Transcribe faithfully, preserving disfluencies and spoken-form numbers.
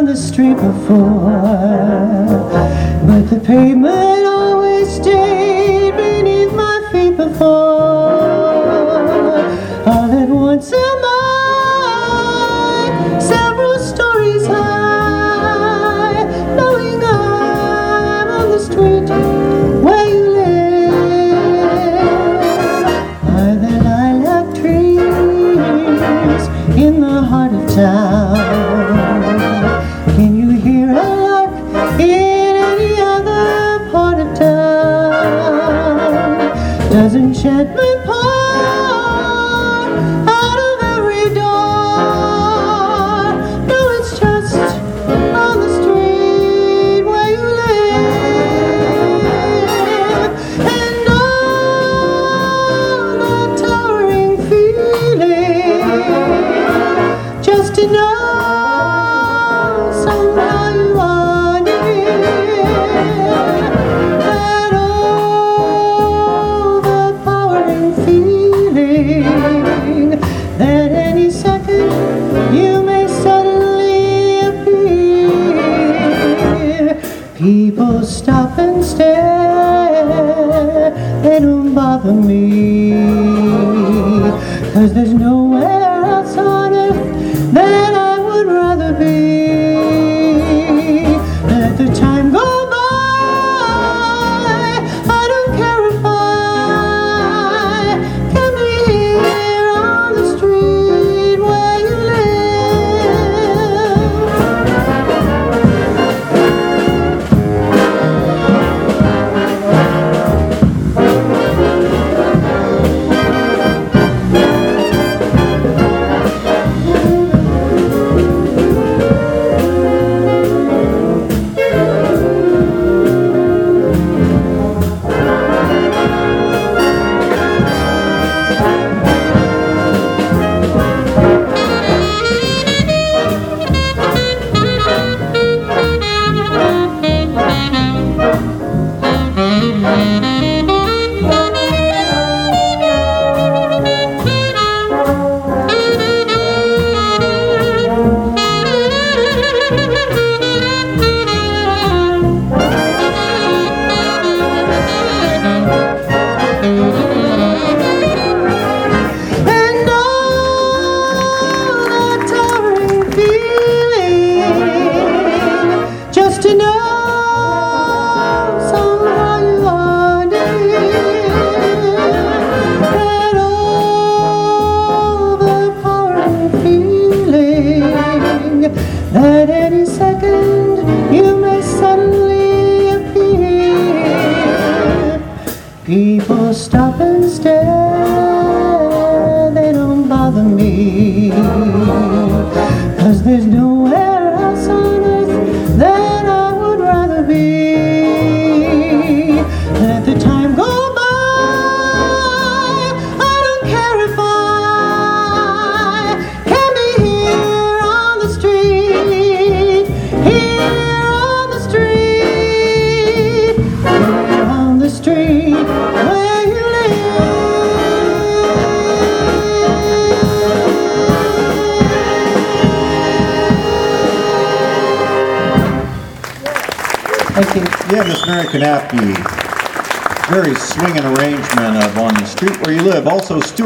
the street before, but the pavement always stayed beneath my feet before. All at once am I several stories high, knowing I'm on the street where you live. Are there lilac trees in the heart of town? Can you hear a lark in any other part of town? Does enchantment pour out of every door? No, it's just on the street where you live. And all the towering feeling just to know somehow you are near. That overpowering feeling that any second you may suddenly appear. People stop and stare, they don't bother me, 'cause there's nowhere else on earth that I would rather be. Let the time go by, I don't care if I can be here on the street where you and all that towering feeling just to know somehow you are near. That overpowering feeling that any second you may suddenly appear. People stop and stare, they don't bother me, 'cause there's nowhere else on earth that I would rather be. Let the time go by, I don't care if I can be here on the street, here on the street, here on the street where you live. Thank you. Yeah, Miss Mary Kanapke, very swinging arrangement of On the Street Where You Live. Also, Stuart